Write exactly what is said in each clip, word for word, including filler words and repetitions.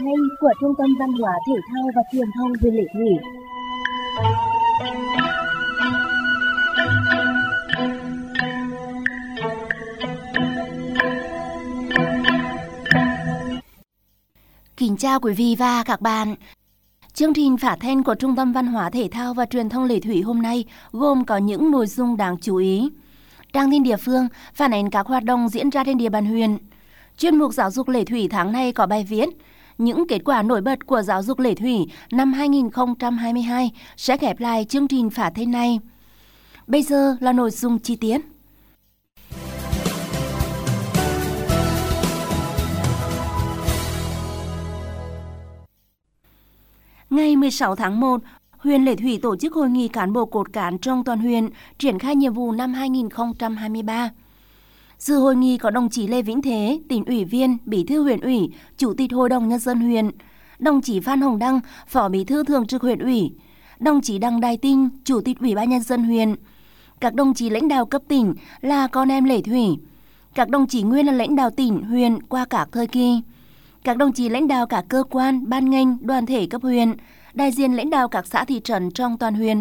thanh của Trung tâm Văn hóa Thể thao và Truyền thông huyện Lệ Thủy. Kính chào quý vị và các bạn. Chương trình phát thanh của Trung tâm Văn hóa Thể thao và Truyền thông Lệ Thủy hôm nay gồm có những nội dung đáng chú ý. Trang tin địa phương phản ánh các hoạt động diễn ra trên địa bàn huyện. Chuyên mục Giáo dục Lệ Thủy tháng này có bài viết những kết quả nổi bật của giáo dục Lệ Thủy năm hai không hai hai sẽ khép lại chương trình phát thanh này. Bây giờ là nội dung chi tiết. Ngày mười sáu tháng một, huyện Lệ Thủy tổ chức hội nghị cán bộ cốt cán trong toàn huyện triển khai nhiệm vụ năm hai không hai ba. Dự hội nghị có đồng chí Lê Vĩnh Thế, tỉnh ủy viên, bí thư huyện ủy, chủ tịch hội đồng nhân dân huyện, đồng chí Phan Hồng Đăng, phó bí thư thường trực huyện ủy, đồng chí Đăng Đại Tinh, chủ tịch ủy ban nhân dân huyện, các đồng chí lãnh đạo cấp tỉnh là con em Lệ Thủy, các đồng chí nguyên là lãnh đạo tỉnh, huyện qua các thời kỳ, các đồng chí lãnh đạo các cơ quan, ban ngành, đoàn thể cấp huyện, đại diện lãnh đạo các xã thị trấn trong toàn huyện.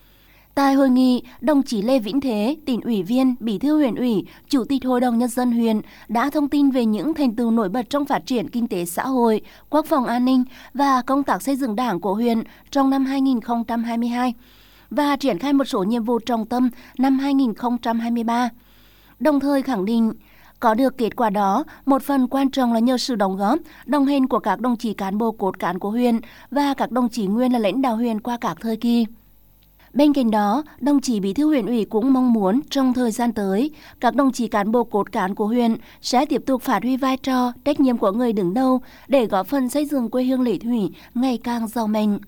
Tại hội nghị, đồng chí Lê Vĩnh Thế, tỉnh ủy viên, bí thư huyện ủy, chủ tịch hội đồng nhân dân huyện đã thông tin về những thành tựu nổi bật trong phát triển kinh tế xã hội, quốc phòng an ninh và công tác xây dựng đảng của huyện trong năm hai không hai hai và triển khai một số nhiệm vụ trọng tâm năm hai không hai ba. Đồng thời khẳng định, có được kết quả đó, một phần quan trọng là nhờ sự đóng góp, đồng hành của các đồng chí cán bộ cốt cán của huyện và các đồng chí nguyên là lãnh đạo huyện qua các thời kỳ. Bên cạnh đó, đồng chí bí thư huyện ủy cũng mong muốn trong thời gian tới, các đồng chí cán bộ cốt cán của huyện sẽ tiếp tục phát huy vai trò, trách nhiệm của người đứng đầu để góp phần xây dựng quê hương Lệ Thủy ngày càng giàu mạnh.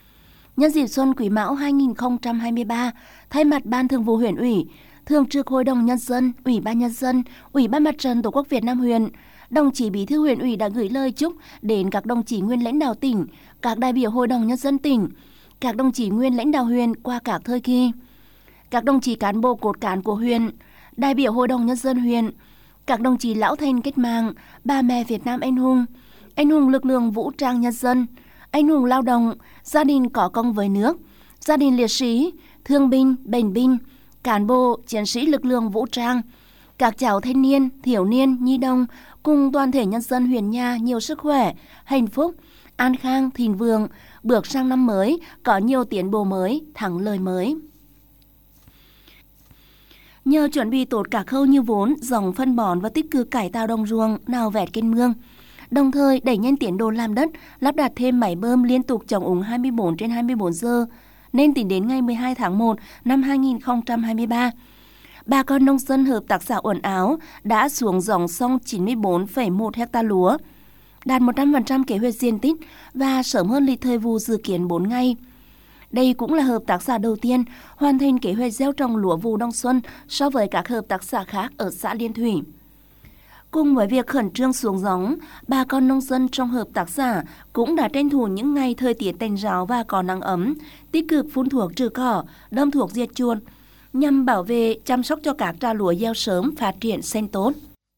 Nhân dịp Xuân Quý Mão hai không hai ba, thay mặt Ban Thường vụ huyện ủy, Thường trực Hội đồng Nhân dân, Ủy ban Nhân dân, Ủy ban Mặt trận Tổ quốc Việt Nam huyện, đồng chí bí thư huyện ủy đã gửi lời chúc đến các đồng chí nguyên lãnh đạo tỉnh, các đại biểu Hội đồng Nhân dân tỉnh, các đồng chí nguyên lãnh đạo huyện qua các thời kỳ, các đồng chí cán bộ cốt cán của huyện, đại biểu Hội đồng Nhân dân huyện, các đồng chí lão thành cách mạng, bà mẹ Việt Nam anh hùng, anh hùng lực lượng vũ trang nhân dân, anh hùng lao động, gia đình có công với nước, gia đình liệt sĩ, thương binh, bệnh binh, cán bộ, chiến sĩ lực lượng vũ trang, các cháu thanh niên, thiếu niên, nhi đồng cùng toàn thể nhân dân huyện nhà nhiều sức khỏe, hạnh phúc, an khang, thịnh vượng, bước sang năm mới có nhiều tiến bộ mới, thắng lợi mới. Nhờ chuẩn bị tốt các khâu như vốn, dòng phân bón và tích cực cải tạo đồng ruộng, nạo vét kênh mương, đồng thời đẩy nhanh tiến độ làm đất, lắp đặt thêm máy bơm liên tục chống úng hai mươi bốn trên hai mươi bốn giờ, nên tính đến ngày mười hai tháng một năm hai không hai ba, bà con nông dân hợp tác xã Uẩn Áo đã xuống dòng xong chín mươi bốn phẩy một hecta lúa, đạt một trăm phần trăm kế hoạch diện tích và sớm hơn lịch thời vụ dự kiến bốn ngày. Đây cũng là hợp tác xã đầu tiên hoàn thành kế hoạch gieo trồng lúa vụ đông xuân so với các hợp tác xã khác ở xã Liên Thủy. Cùng với việc khẩn trương xuống giống, bà con nông dân trong hợp tác xã cũng đã tranh thủ những ngày thời tiết tạnh ráo và có nắng ấm, tích cực phun thuốc trừ cỏ, đâm thuốc diệt chuột, nhằm bảo vệ, chăm sóc cho các trà lúa gieo sớm phát triển xanh tốt.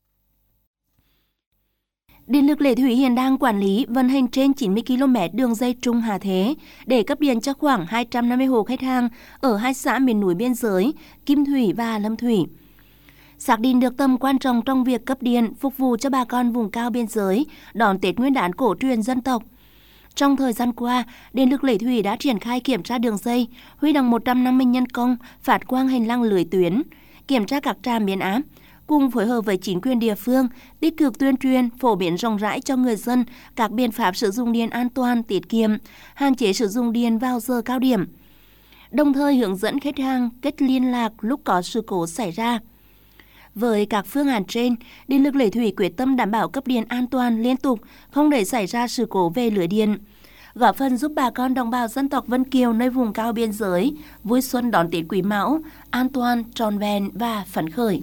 Điện lực Lệ Thủy hiện đang quản lý vận hành trên chín mươi ki lô mét đường dây trung hạ thế để cấp điện cho khoảng hai trăm năm mươi hộ khách hàng ở hai xã miền núi biên giới, Kim Thủy và Lâm Thủy. Xác định được tầm quan trọng trong việc cấp điện phục vụ cho bà con vùng cao biên giới đón Tết Nguyên đán cổ truyền dân tộc. Trong thời gian qua, Điện lực Lệ Thủy đã triển khai kiểm tra đường dây, huy động một trăm năm mươi nhân công, phát quang hành lang lưới tuyến, kiểm tra các trạm biến áp, cùng phối hợp với chính quyền địa phương, tích cực tuyên truyền, phổ biến rộng rãi cho người dân các biện pháp sử dụng điện an toàn, tiết kiệm, hạn chế sử dụng điện vào giờ cao điểm. Đồng thời hướng dẫn khách hàng kết liên lạc lúc có sự cố xảy ra. Với các phương án trên, Điện lực Lệ Thủy quyết tâm đảm bảo cấp điện an toàn liên tục, không để xảy ra sự cố về lưới điện, góp phần giúp bà con đồng bào dân tộc Vân Kiều nơi vùng cao biên giới vui xuân đón Tết Quý Mão, an toàn, trọn vẹn và phấn khởi.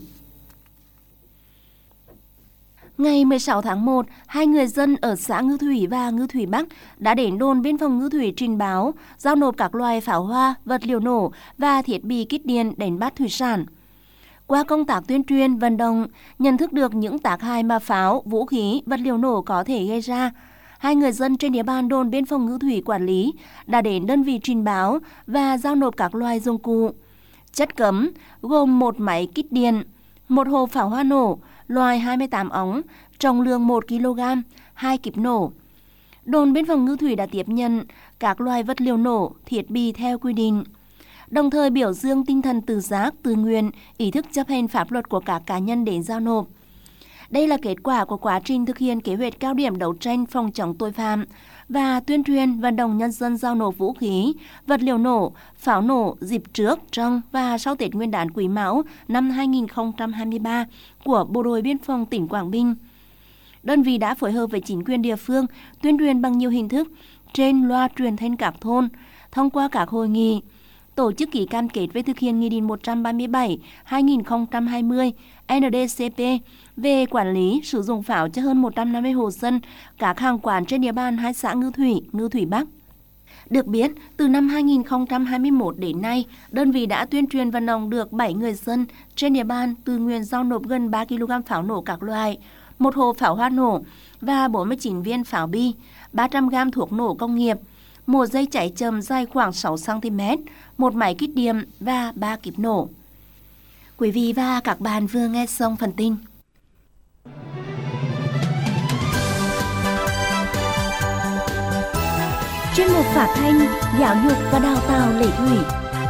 Ngày mười sáu tháng một, hai người dân ở xã Ngư Thủy và Ngư Thủy Bắc đã đến đồn biên phòng Ngư Thủy trình báo, giao nộp các loài pháo hoa, vật liệu nổ và thiết bị kích điện đánh bắt thủy sản. Qua công tác tuyên truyền, vận động, nhận thức được những tác hại mà pháo, vũ khí, vật liệu nổ có thể gây ra, hai người dân trên địa bàn đồn biên phòng Ngư Thủy quản lý đã đến đơn vị trình báo và giao nộp các loại dụng cụ. Chất cấm gồm một máy kích điện, một hộp pháo hoa nổ loại hai mươi tám ống, trọng lượng một ki lô gam, hai kíp nổ. Đồn biên phòng Ngư Thủy đã tiếp nhận các loại vật liệu nổ, thiết bị theo quy định, đồng thời biểu dương tinh thần tự giác, tự nguyện, ý thức chấp hành pháp luật của các cá nhân đến giao nộp. Đây là kết quả của quá trình thực hiện kế hoạch cao điểm đấu tranh phòng chống tội phạm và tuyên truyền vận động nhân dân giao nộp vũ khí, vật liệu nổ, pháo nổ dịp trước, trong và sau Tết Nguyên đán Quý Mão năm hai nghìn không trăm hai mươi ba của Bộ đội Biên phòng tỉnh Quảng Bình. Đơn vị đã phối hợp với chính quyền địa phương tuyên truyền bằng nhiều hình thức trên loa truyền thanh các thôn, thông qua các hội nghị, tổ chức ký cam kết về thực hiện Nghị định một trăm ba mươi bảy trên hai nghìn không trăm hai mươi N D C P về quản lý sử dụng pháo cho hơn một trăm năm mươi hộ dân các hàng quán trên địa bàn hai xã Ngư Thủy, Ngư Thủy Bắc. Được biết, từ năm hai nghìn không trăm hai mươi mốt đến nay, đơn vị đã tuyên truyền vận động được bảy người dân trên địa bàn tự nguyện giao nộp gần ba ki lô gam pháo nổ các loại, một hộp pháo hoa nổ và bốn mươi chín viên pháo bi, ba trăm gam thuốc nổ công nghiệp, một dây cháy chậm dài khoảng sáu xăng ti mét, một máy kích điện và ba kíp nổ. Quý vị và các bạn vừa nghe xong phần tin. Chuyên mục phát thanh giáo dục và đào tạo Lệ Thủy.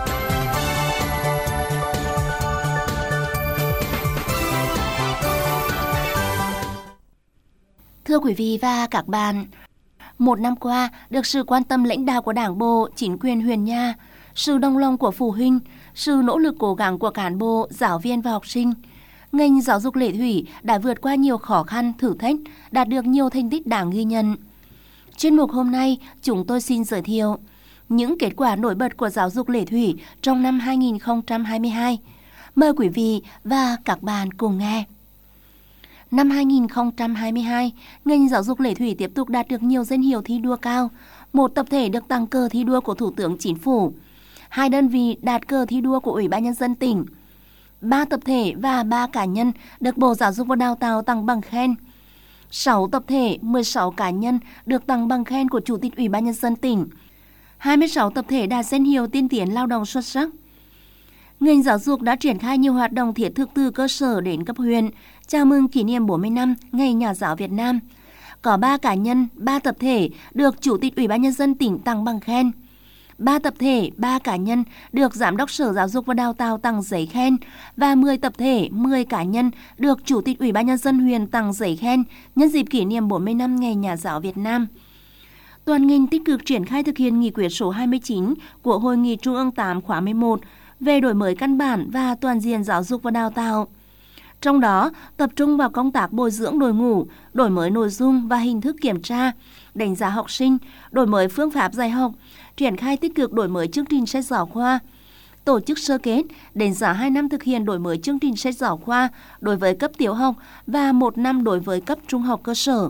Thưa quý vị và các bạn, một năm qua, được sự quan tâm lãnh đạo của Đảng bộ, chính quyền huyện Nha, sự đồng lòng của phụ huynh, sự nỗ lực cố gắng của cán bộ, giáo viên và học sinh, ngành giáo dục Lệ Thủy đã vượt qua nhiều khó khăn, thử thách, đạt được nhiều thành tích đáng ghi nhận. Chuyên mục hôm nay, chúng tôi xin giới thiệu những kết quả nổi bật của giáo dục Lệ Thủy trong năm hai nghìn không trăm hai mươi hai. Mời quý vị và các bạn cùng nghe. Năm hai nghìn không trăm hai mươi hai, ngành giáo dục Lệ Thủy tiếp tục đạt được nhiều danh hiệu thi đua cao. Một tập thể được tặng cờ thi đua của Thủ tướng Chính phủ. Hai đơn vị đạt cờ thi đua của Ủy ban Nhân dân tỉnh. Ba tập thể và ba cá nhân được Bộ Giáo dục và Đào tạo tặng bằng khen. Sáu tập thể, mười sáu cá nhân được tặng bằng khen của Chủ tịch Ủy ban Nhân dân tỉnh. hai mươi sáu tập thể đạt danh hiệu tiên tiến lao động xuất sắc. Ngành giáo dục đã triển khai nhiều hoạt động thiết thực từ cơ sở đến cấp huyện, chào mừng kỷ niệm bốn mươi năm Ngày Nhà giáo Việt Nam. Có ba cá nhân, ba tập thể được Chủ tịch Ủy ban Nhân dân tỉnh tặng bằng khen. ba tập thể, ba cá nhân được Giám đốc Sở Giáo dục và Đào tạo tặng giấy khen và mười tập thể, mười cá nhân được Chủ tịch Ủy ban Nhân dân huyện tặng giấy khen nhân dịp kỷ niệm bốn mươi năm Ngày Nhà giáo Việt Nam. Toàn ngành tích cực triển khai thực hiện nghị quyết số hai mươi chín của Hội nghị Trung ương tám khóa mười một về đổi mới căn bản và toàn diện giáo dục và đào tạo. Trong đó, tập trung vào công tác bồi dưỡng đội ngũ, đổi mới nội dung và hình thức kiểm tra, đánh giá học sinh, đổi mới phương pháp dạy học, triển khai tích cực đổi mới chương trình sách giáo khoa, tổ chức sơ kết, đánh giá hai năm thực hiện đổi mới chương trình sách giáo khoa đối với cấp tiểu học và một năm đối với cấp trung học cơ sở.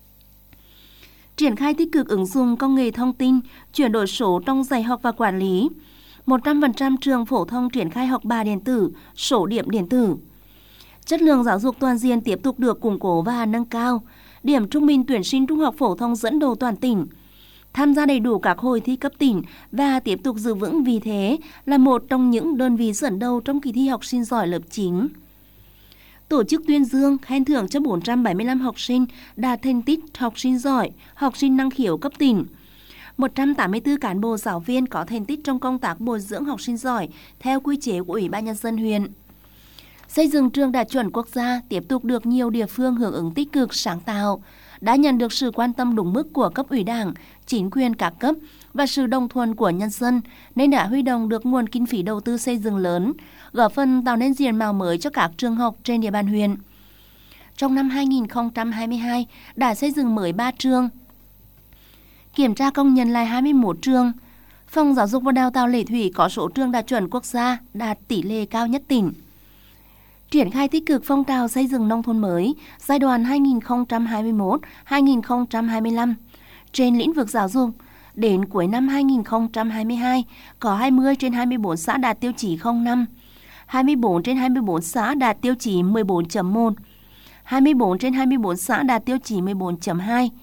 Triển khai tích cực ứng dụng công nghệ thông tin, chuyển đổi số trong dạy học và quản lý. một trăm phần trăm trường phổ thông triển khai học bạ điện tử, sổ điểm điện tử. Chất lượng giáo dục toàn diện tiếp tục được củng cố và nâng cao. Điểm trung bình tuyển sinh trung học phổ thông dẫn đầu toàn tỉnh. Tham gia đầy đủ các hội thi cấp tỉnh và tiếp tục giữ vững vị thế là một trong những đơn vị dẫn đầu trong kỳ thi học sinh giỏi lớp chín. Tổ chức tuyên dương, khen thưởng cho bốn trăm bảy mươi lăm học sinh đạt thành tích học sinh giỏi, học sinh năng khiếu cấp tỉnh. một trăm tám mươi tư cán bộ giáo viên có thành tích trong công tác bồi dưỡng học sinh giỏi theo quy chế của Ủy ban Nhân dân huyện. Xây dựng trường đạt chuẩn quốc gia tiếp tục được nhiều địa phương hưởng ứng tích cực sáng tạo, đã nhận được sự quan tâm đúng mức của cấp ủy Đảng, chính quyền các cấp và sự đồng thuận của nhân dân nên đã huy động được nguồn kinh phí đầu tư xây dựng lớn, góp phần tạo nên diện mạo mới cho các trường học trên địa bàn huyện. Trong năm hai nghìn không trăm hai mươi hai đã xây dựng mới ba trường, kiểm tra công nhận lại hai mươi mốt trường. Phòng Giáo dục và Đào tạo Lệ Thủy có số trường đạt chuẩn quốc gia, đạt tỷ lệ cao nhất tỉnh. Triển khai tích cực phong trào xây dựng nông thôn mới giai đoạn hai nghìn không trăm hai mươi mốt đến hai nghìn không trăm hai mươi lăm. Trên lĩnh vực giáo dục, đến cuối năm hai nghìn không trăm hai mươi hai, có hai mươi trên hai mươi bốn xã đạt tiêu chí không năm, hai mươi bốn trên hai mươi bốn xã đạt tiêu chí mười bốn chấm một, hai mươi bốn trên hai mươi bốn xã đạt tiêu chí mười bốn chấm hai.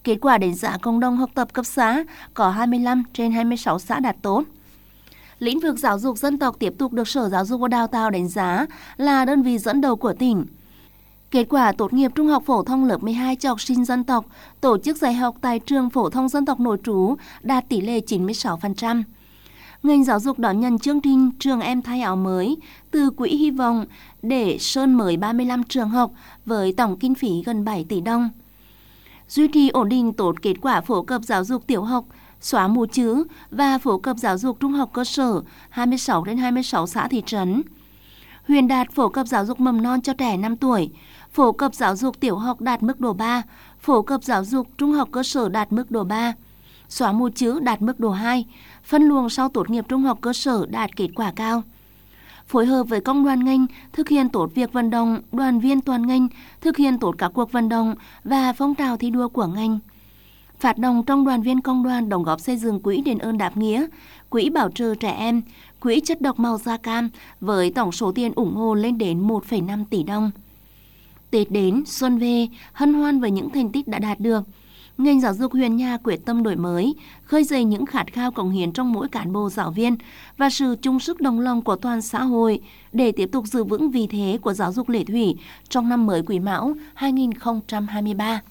Kết quả đánh giá cộng đồng học tập cấp xã có hai mươi lăm trên hai mươi sáu xã đạt tốt. Lĩnh vực giáo dục dân tộc tiếp tục được Sở Giáo dục và Đào tạo đánh giá là đơn vị dẫn đầu của tỉnh. Kết quả tốt nghiệp trung học phổ thông lớp mười hai cho học sinh dân tộc tổ chức dạy học tại trường phổ thông dân tộc nội trú đạt tỷ lệ chín mươi sáu phần trăm. Ngành giáo dục đón nhận chương trình Trường Em Thay Áo Mới từ Quỹ Hy vọng để sơn mới ba mươi lăm trường học với tổng kinh phí gần bảy tỷ đồng. Duy trì ổn định tốt kết quả phổ cập giáo dục tiểu học, xóa mù chữ và phổ cập giáo dục trung học cơ sở hai mươi sáu đến hai mươi sáu xã thị trấn. Huyện đạt phổ cập giáo dục mầm non cho trẻ năm tuổi, phổ cập giáo dục tiểu học đạt mức độ ba, phổ cập giáo dục trung học cơ sở đạt mức độ ba, xóa mù chữ đạt mức độ hai, phân luồng sau tốt nghiệp trung học cơ sở đạt kết quả cao. Phối hợp với công đoàn ngành thực hiện tốt việc vận động đoàn viên toàn ngành, thực hiện tốt các cuộc vận động và phong trào thi đua của ngành. Phát động trong đoàn viên công đoàn đóng góp xây dựng quỹ đền ơn đáp nghĩa, quỹ bảo trợ trẻ em, quỹ chất độc màu da cam với tổng số tiền ủng hộ lên đến một phẩy năm tỷ đồng. Tết đến, xuân về, hân hoan với những thành tích đã đạt được. Ngành giáo dục huyện nhà quyết tâm đổi mới, khơi dậy những khát khao cống hiến trong mỗi cán bộ giáo viên và sự chung sức đồng lòng của toàn xã hội để tiếp tục giữ vững vị thế của giáo dục Lệ Thủy trong năm mới Quý Mão hai nghìn không trăm hai mươi ba.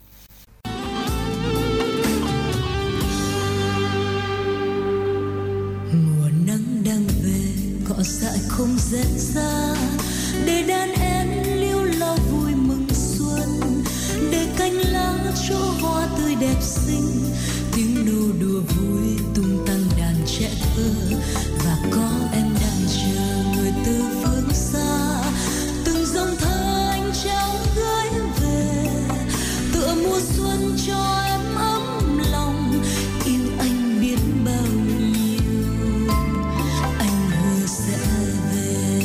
Mùa nắng đang về, cỏ dại không rét ra, để đàn én liêu lo vui mừng xuân, để cánh lá chỗ hoa tươi đẹp xinh, tiếng nô đùa vui tung tăng đàn trẻ thơ, và có em đang chờ người từ phương xa, từng dòng thơ anh trao gửi về, tựa mùa xuân cho em ấm lòng, yêu anh biết bao nhiêu, anh hứa sẽ về,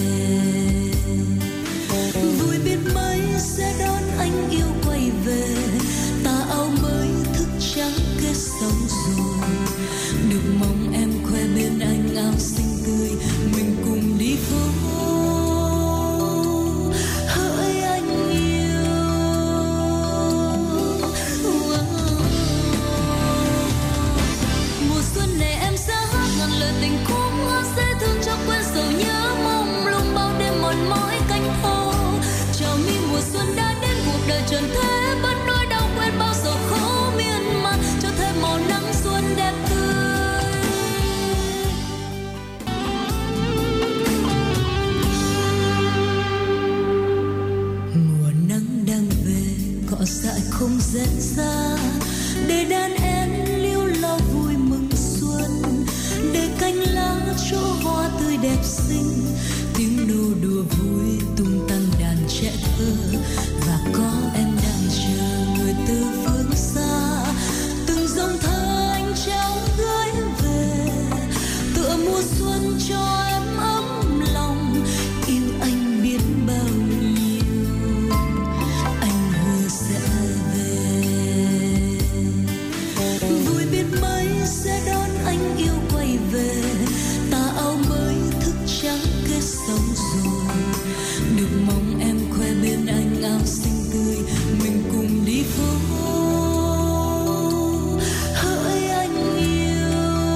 vui biết mấy sẽ đón anh yêu quay về, tà áo mới thức trắng kết sóng rồi, được mong em khoe bên anh áo xinh tươi, mình cùng đi phố hỡi anh yêu. Mùa xuân này em sẽ hát ngàn lời tình khúc hát dễ thương cho quên sầu nhớ mong lung bao đêm mòn mỏi cánh hồ, chào mi mùa xuân đã đến cuộc đời trần thế bất nỗi đau quên bao sầu khổ miên man, cho thêm màu nắng xuân đẹp tươi. Mùa nắng đang về, cỏ dại không rét ra, để đàn én liêu lo vui mừng xuân, để cánh lá chỗ hoa tươi đẹp xinh, tiếng nô đùa vui tung tăng đàn trẻ thơ, và có em đang chờ người từ phương xa, từng dòng thơ anh trao gửi về, tựa mùa xuân cho em ấm lòng, yêu anh biết bao nhiêu, anh hứa sẽ về, vui biết mấy sẽ đón anh yêu quay về, tà áo mới thức trắng kết sóng rồi, được mong em khoe bên anh áo xinh tươi, mình cùng đi phố hỡi anh yêu.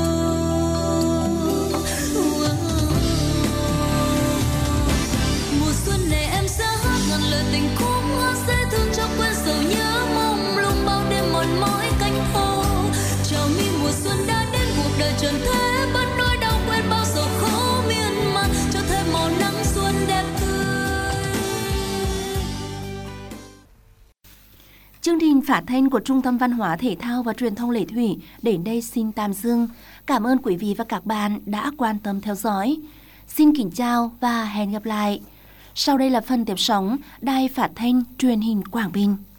Mùa xuân này em sẽ hát ngàn lời tình khúc hát dễ thương cho quên sầu nhớ mong lung bao đêm mòn mỏi cánh hồ, chào mi mùa xuân đã đến cuộc đời trần thế bất nỗi đau quên bao sầu khổ miên man, cho thêm màu nắng xuân đẹp tươi. Chương trình phát thanh của Trung tâm Văn hóa Thể thao và Truyền thông Lệ Thủy đến đây xin tạm dừng. Cảm ơn quý vị và các bạn đã quan tâm theo dõi. Xin kính chào và hẹn gặp lại. Sau đây là phần tiếp sóng Đài Phát thanh Truyền hình Quảng Bình.